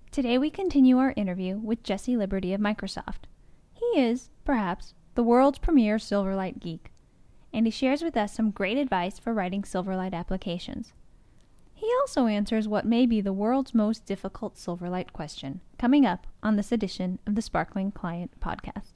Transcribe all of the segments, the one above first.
Today we continue our interview with Jesse Liberty of Microsoft. He is, perhaps, the world's premier Silverlight geek, and he shares with us some great advice for writing Silverlight applications. He also answers what may be the world's most difficult Silverlight question, coming up on this edition of the Sparkling Client podcast.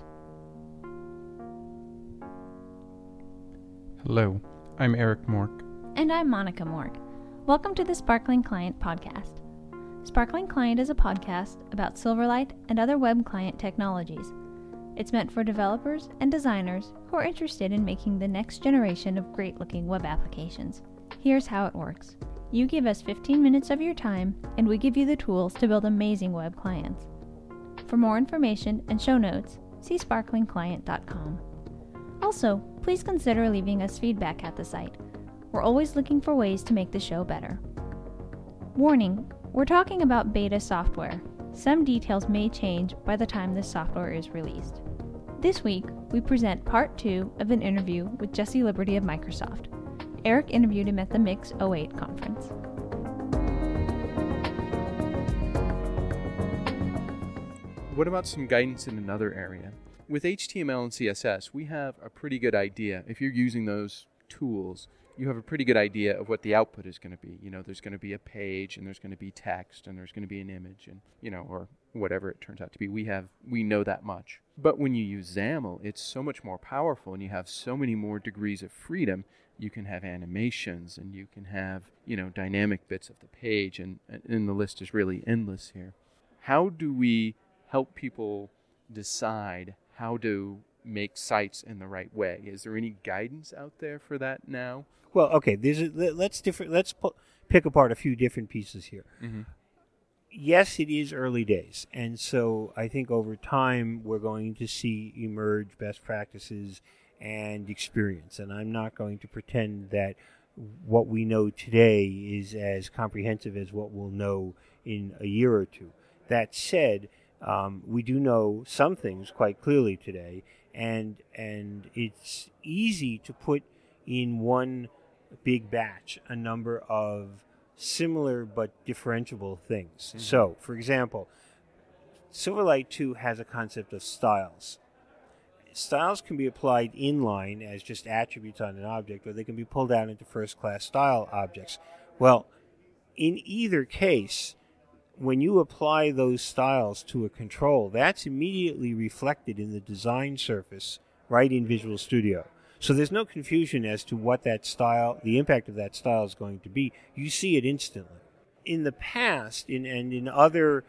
Hello, I'm Eric Mork. And I'm Monica Mork. Welcome to the Sparkling Client podcast. Sparkling Client is a podcast about Silverlight and other web client technologies. It's meant for developers and designers who are interested in making the next generation of great-looking web applications. Here's how it works. You give us 15 minutes of your time, and we give you the tools to build amazing web clients. For more information and show notes, see sparklingclient.com. Also, please consider leaving us feedback at the site. We're always looking for ways to make the show better. Warning, we're talking about beta software. Some details may change by the time this software is released. This week, we present part 2 of an interview with Jesse Liberty of Microsoft. Eric interviewed him at the Mix 08 conference. What about some guidance in another area? With HTML and CSS, we have a pretty good idea. If you're using those tools, you have a pretty good idea of what the output is going to be. You know, there's going to be a page, and there's going to be text, and there's going to be an image, and, you know, or whatever it turns out to be. We know that much. But when you use XAML, it's so much more powerful, and you have so many more degrees of freedom. You can have animations, and you can have, you know, dynamic bits of the page, and the list is really endless here. How do we help people decide how to make sites in the right way? Is there any guidance out there for that now? Well, okay. Let's pick apart a few different pieces here. Mm-hmm. Yes, it is early days, and so I think over time we're going to see emerge best practices and experience. And I'm not going to pretend that what we know today is as comprehensive as what we'll know in a year or two. That said, we do know some things quite clearly today, and it's easy to put in one big batch a number of similar but differentiable things. Mm-hmm. So, for example, Silverlight 2 has a concept of styles. Styles can be applied inline as just attributes on an object, or they can be pulled out into first-class style objects. Well, in either case, when you apply those styles to a control, that's immediately reflected in the design surface right in Visual Studio. So there's no confusion as to what that style, the impact of that style is going to be. You see it instantly. In the past, in other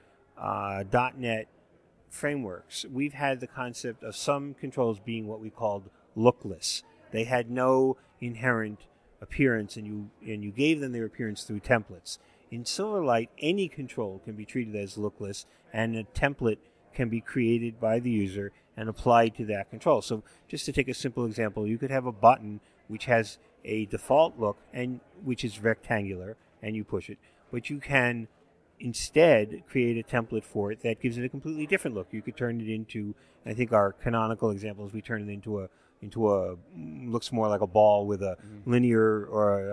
.NET frameworks, we've had the concept of some controls being what we called lookless. They had no inherent appearance, and you gave them their appearance through templates. In Silverlight, any control can be treated as lookless, and a template can be created by the user and applied to that control. So just to take a simple example, you could have a button which has a default look and which is rectangular, and you push it, but you can instead create a template for it that gives it a completely different look. You could turn it into, I think our canonical example is we turn it into a looks more like a ball with a linear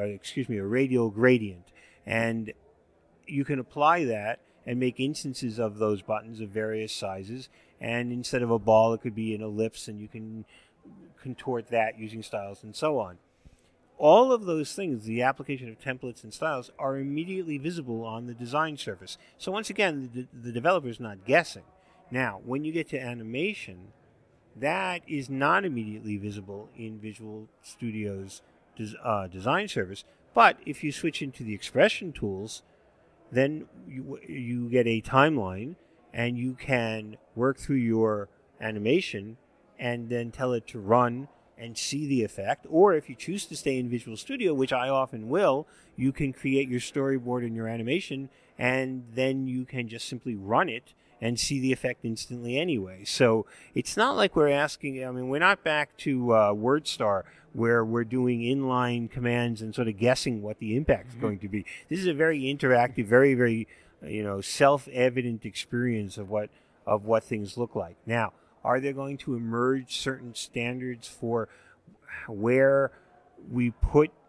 a radial gradient, and you can apply that and make instances of those buttons of various sizes. And instead of a ball, it could be an ellipse, and you can contort that using styles and so on. All of those things, the application of templates and styles, are immediately visible on the design surface. So once again, the developer is not guessing. Now, when you get to animation, that is not immediately visible in Visual Studio's design surface. But if you switch into the expression tools, then you get a timeline, and you can work through your animation and then tell it to run and see the effect. Or if you choose to stay in Visual Studio, which I often will, you can create your storyboard and your animation, and then you can just simply run it and see the effect instantly anyway. So it's not like we're not back to WordStar, where we're doing inline commands and sort of guessing what the impact is going to be. This is a very interactive, very, very self-evident experience of what things look like. Now, are there going to emerge certain standards for where we put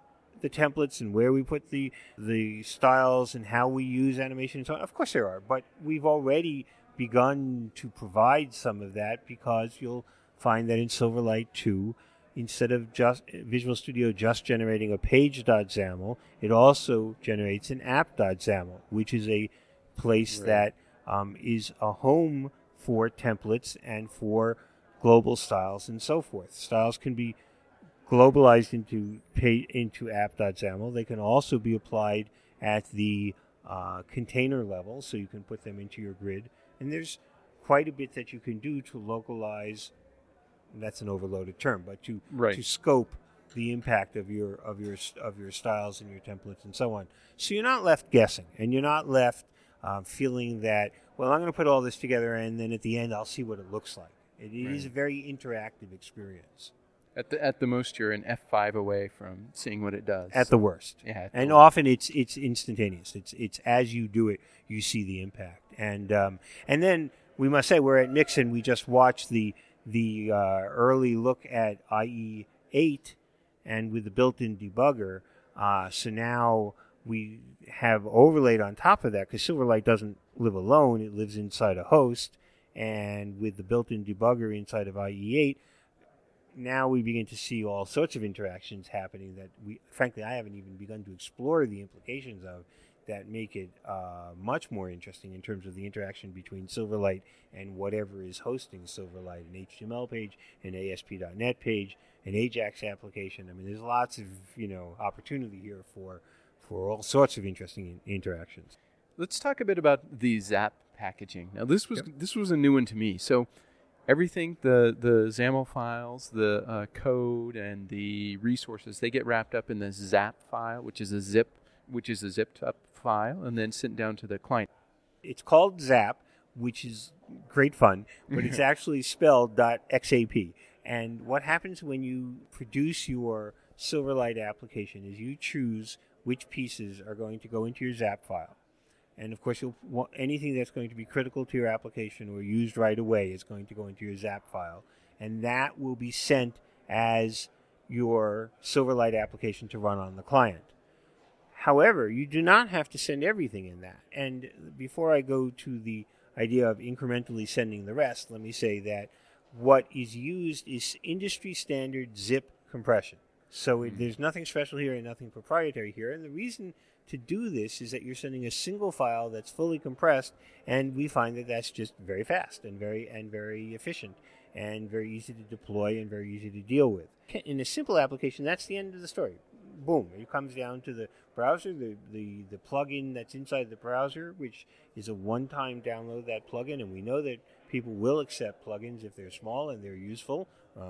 the templates and where we put the styles and how we use animation and so on? Of course there are, but we've already begun to provide some of that, because you'll find that in Silverlight 2, instead of just Visual Studio just generating a page.xaml, it also generates an app.xaml, which is a place that is a home for templates and for global styles and so forth. Styles can be globalized into app.xaml. They can also be applied at the container level, so you can put them into your grid. And there's quite a bit that you can do to localize. That's an overloaded term, but to scope the impact of your styles and your templates and so on. So you're not left guessing, and you're not left feeling that, well, I'm going to put all this together, and then at the end I'll see what it looks like. It is a very interactive experience. At the most, you're an F5 away from seeing what it does. At the worst. Yeah. And often it's instantaneous. It's as you do it, you see the impact. And then we must say, we're at Mixon. We just watched the early look at IE 8, and with the built-in debugger. So now we have overlaid on top of that, because Silverlight doesn't live alone. It lives inside a host. And with the built-in debugger inside of IE 8, now we begin to see all sorts of interactions happening that frankly, I haven't even begun to explore the implications of, that make it much more interesting in terms of the interaction between Silverlight and whatever is hosting Silverlight, an HTML page, an ASP.NET page, an AJAX application. I mean, there's lots of opportunity here for all sorts of interesting interactions. Let's talk a bit about the Zap packaging. Now, this was a new one to me. So everything, the XAML files, the code, and the resources, they get wrapped up in the Zap file, which is a zipped up file, and then sent down to the client. It's called Zap, which is great fun, but it's actually spelled .xap. And what happens when you produce your Silverlight application is you choose which pieces are going to go into your Zap file. And, of course, you'll want anything that's going to be critical to your application or used right away is going to go into your Zap file. And that will be sent as your Silverlight application to run on the client. However, you do not have to send everything in that. And before I go to the idea of incrementally sending the rest, let me say that what is used is industry standard zip compression. So there's nothing special here and nothing proprietary here. And the reason to do this is that you're sending a single file that's fully compressed, and we find that that's just very fast and very efficient and very easy to deploy and very easy to deal with. In a simple application, that's the end of the story. Boom. It comes down to the browser, the plugin that's inside the browser, which is a one-time download, that plugin, and we know that people will accept plugins if they're small and they're useful.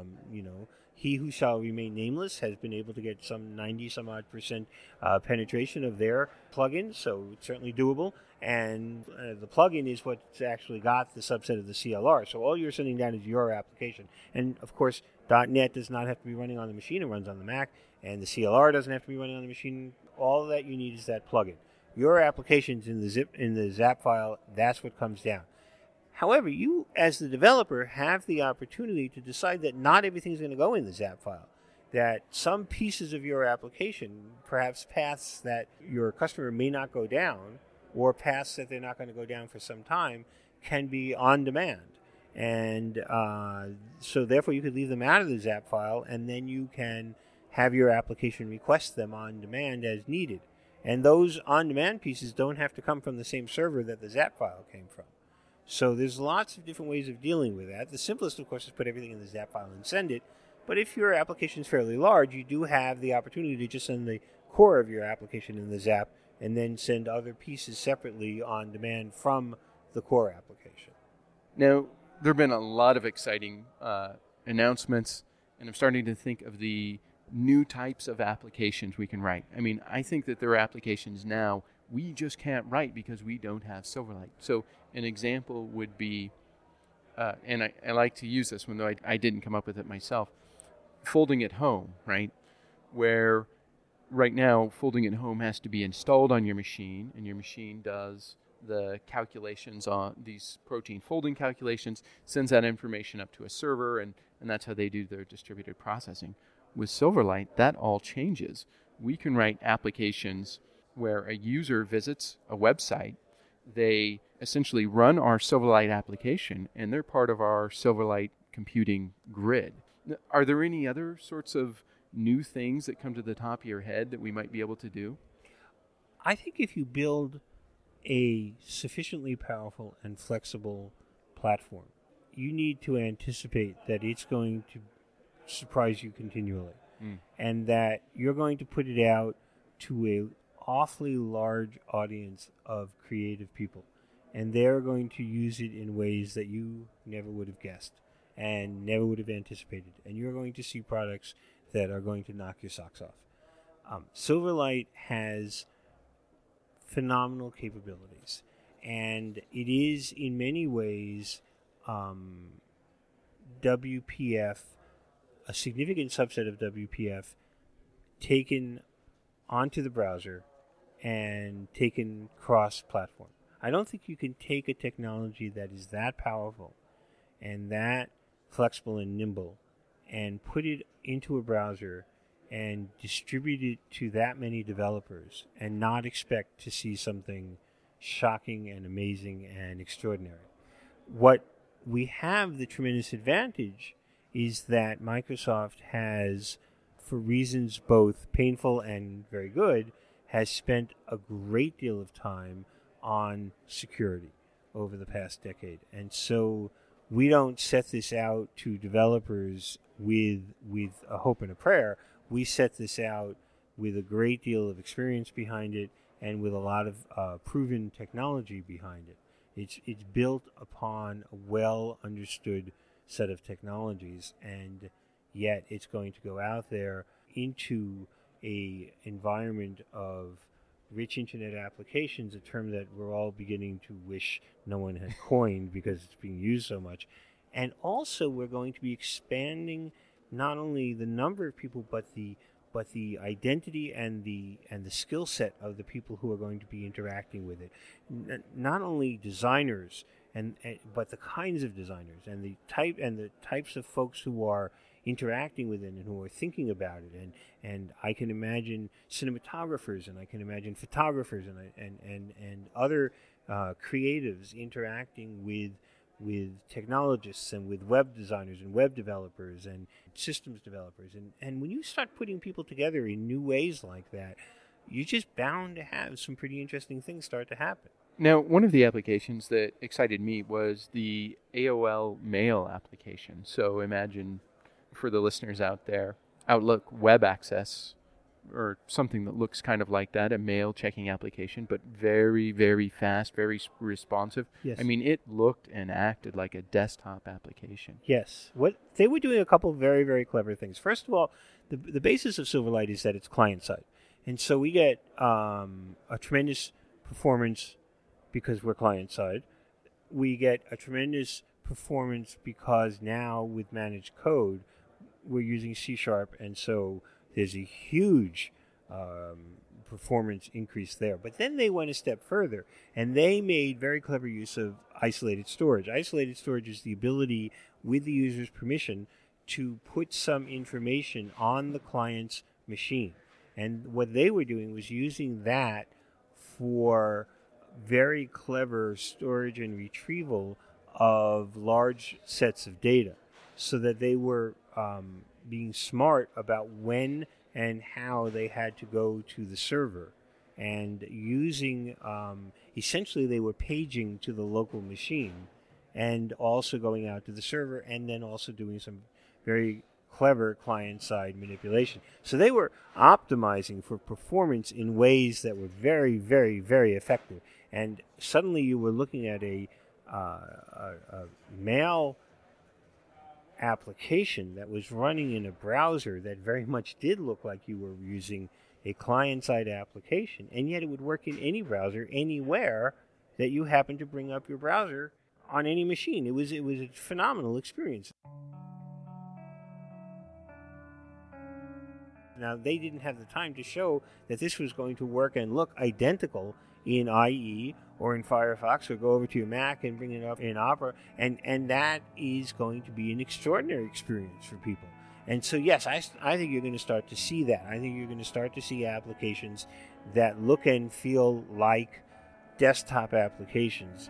He Who Shall Remain Nameless has been able to get some 90-some-odd% penetration of their plugins, so it's certainly doable. And the plugin is what's actually got the subset of the CLR. So all you're sending down is your application. And, of course, .NET does not have to be running on the machine. It runs on the Mac. And the CLR doesn't have to be running on the machine. All that you need is that plugin. Your application's in the Zap file. That's what comes down. However, you, as the developer, have the opportunity to decide that not everything's going to go in the Zap file, that some pieces of your application, perhaps paths that your customer may not go down, or paths that they're not going to go down for some time, can be on demand. And so therefore you could leave them out of the Zap file, and then you can have your application request them on demand as needed. And those on-demand pieces don't have to come from the same server that the Zap file came from. So there's lots of different ways of dealing with that. The simplest, of course, is put everything in the Zap file and send it. But if your application is fairly large, you do have the opportunity to just send the core of your application in the Zap and then send other pieces separately on demand from the core application. Now, there have been a lot of exciting announcements, and I'm starting to think of the new types of applications we can write. I mean, I think that there are applications now we just can't write because we don't have Silverlight. So an example would be, and I like to use this one, though I didn't come up with it myself, folding at home, right? Where right now folding at home has to be installed on your machine, and your machine does the calculations on these protein folding calculations, sends that information up to a server, and that's how they do their distributed processing. With Silverlight, that all changes. We can write applications where a user visits a website, they essentially run our Silverlight application, and they're part of our Silverlight computing grid. Are there any other sorts of new things that come to the top of your head that we might be able to do? I think if you build a sufficiently powerful and flexible platform, you need to anticipate that it's going to surprise you continually, and that you're going to put it out to a awfully large audience of creative people, and they're going to use it in ways that you never would have guessed and never would have anticipated, and you're going to see products that are going to knock your socks off. Silverlight has phenomenal capabilities, and it is in many ways WPF, a significant subset of WPF, taken onto the browser and taken cross-platform. I don't think you can take a technology that is that powerful and that flexible and nimble and put it into a browser and distribute it to that many developers and not expect to see something shocking and amazing and extraordinary. What we have the tremendous advantage is that Microsoft has, for reasons both painful and very good, has spent a great deal of time on security over the past decade. And so we don't set this out to developers with a hope and a prayer. We set this out with a great deal of experience behind it and with a lot of proven technology behind it. It's built upon a well-understood set of technologies, and yet it's going to go out there into a environment of rich internet applications, a term that we're all beginning to wish no one had coined because it's being used so much. And also we're going to be expanding not only the number of people, but the identity and the skill set of the people who are going to be interacting with it. Not only designers, but the kinds of designers and the types of folks who are interacting with it and who are thinking about it. And I can imagine cinematographers, and I can imagine photographers, and other creatives interacting with technologists and with web designers and web developers and systems developers. And when you start putting people together in new ways like that, you're just bound to have some pretty interesting things start to happen. Now, one of the applications that excited me was the AOL Mail application. So imagine, for the listeners out there, Outlook Web Access, or something that looks kind of like that, a mail checking application, but very, very fast, very responsive. Yes. I mean, it looked and acted like a desktop application. Yes. What they were doing a couple of very, very clever things. First of all, the basis of Silverlight is that it's client-side. And so we get a tremendous performance because we're client-side. We get a tremendous performance because now with managed code, we're using C#, and so there's a huge performance increase there. But then they went a step further, and they made very clever use of isolated storage. Isolated storage is the ability, with the user's permission, to put some information on the client's machine. And what they were doing was using that for very clever storage and retrieval of large sets of data, so that they were being smart about when and how they had to go to the server, and using essentially they were paging to the local machine and also going out to the server, and then also doing some very clever client-side manipulation. So they were optimizing for performance in ways that were very, very, very effective. And suddenly you were looking at a mail application that was running in a browser that very much did look like you were using a client-side application, and yet it would work in any browser, anywhere that you happen to bring up your browser on any machine. It was a phenomenal experience. Now, they didn't have the time to show that this was going to work and look identical in IE or in Firefox, or go over to your Mac and bring it up in Opera, and that is going to be an extraordinary experience for people. And so, yes, I think you're going to start to see that. I think you're going to start to see applications that look and feel like desktop applications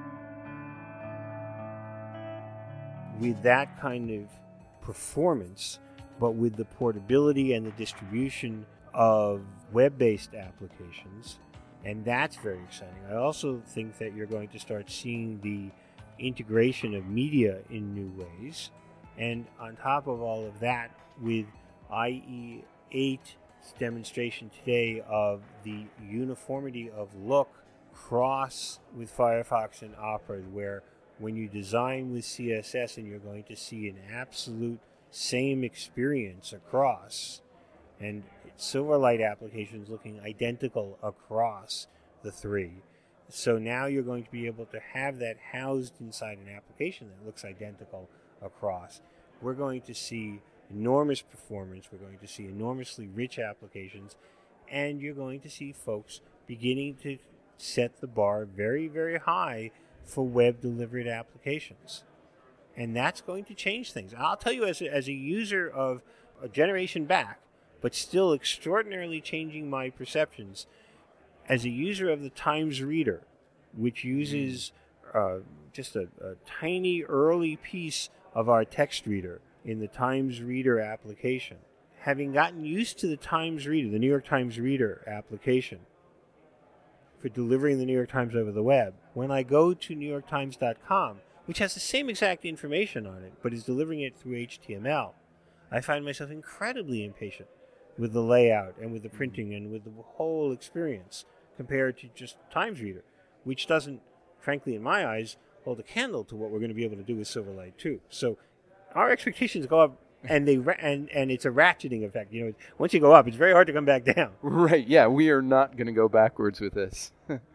with that kind of performance, but with the portability and the distribution of web-based applications. And that's very exciting. I also think that you're going to start seeing the integration of media in new ways. And on top of all of that, with IE8's demonstration today of the uniformity of look cross with Firefox and Opera, where when you design with CSS and you're going to see an absolute same experience across, and Silverlight applications looking identical across the three. So now you're going to be able to have that housed inside an application that looks identical across. We're going to see enormous performance. We're going to see enormously rich applications. And you're going to see folks beginning to set the bar very, very high for web-delivered applications. And that's going to change things. I'll tell you, as a user of a generation back, but still extraordinarily changing my perceptions, as a user of the Times Reader, which uses just a tiny early piece of our text reader in the Times Reader application, having gotten used to the Times Reader, the New York Times Reader application, for delivering the New York Times over the web, when I go to NewYorkTimes.com, which has the same exact information on it, but is delivering it through HTML, I find myself incredibly impatient with the layout and with the printing and with the whole experience compared to just Times Reader, which doesn't, frankly, in my eyes, hold a candle to what we're going to be able to do with Silverlight 2. So our expectations go up, and and it's a ratcheting effect. You know, once you go up, it's very hard to come back down. Right, yeah, we are not going to go backwards with this.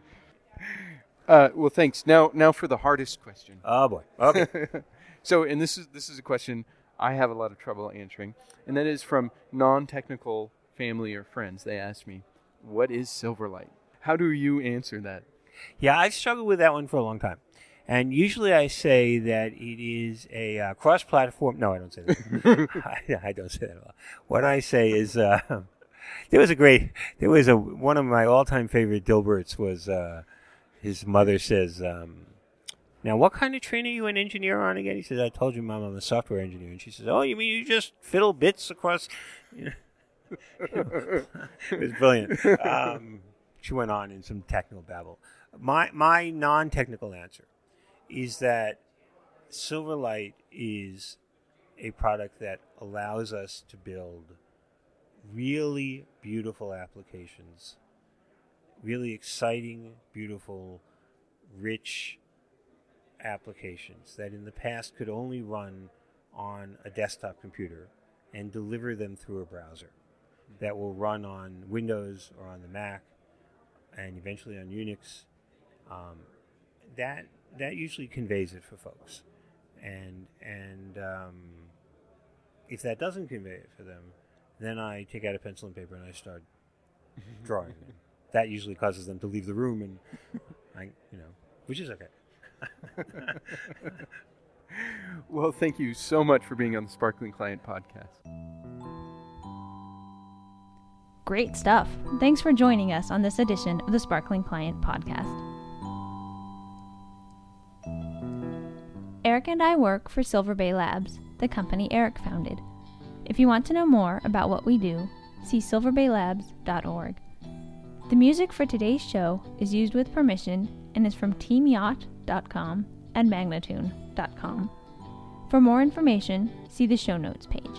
Well, thanks. Now for the hardest question. Oh, boy. Okay. So, and this is a question I have a lot of trouble answering, and that is from non-technical family or friends. They ask me, what is Silverlight? How do you answer that? Yeah, I've struggled with that one for a long time. And usually I say that it is a cross-platform. No, I don't say that. I don't say that at all. What I say is one of my all-time favorite Dilberts was his mother says, now, what kind of train are you an engineer on again? He says, I told you, Mom, I'm a software engineer. And she says, oh, you mean you just fiddle bits across? You know. It was brilliant. She went on in some technical babble. My non-technical answer is that Silverlight is a product that allows us to build really beautiful applications, really exciting, beautiful, rich applications that in the past could only run on a desktop computer and deliver them through a browser that will run on Windows or on the Mac and eventually on Unix. That usually conveys it for folks. And if that doesn't convey it for them, then I take out a pencil and paper and I start drawing. That usually causes them to leave the room, and which is okay. Well, thank you so much for being on the Sparkling Client podcast. Great stuff. Thanks for joining us on this edition of the Sparkling Client podcast. Eric and I work for Silver Bay Labs, the company Eric founded. If you want to know more about what we do, see silverbaylabs.org. The music for today's show is used with permission and is from teamyacht.com and magnatune.com. For more information, see the show notes page.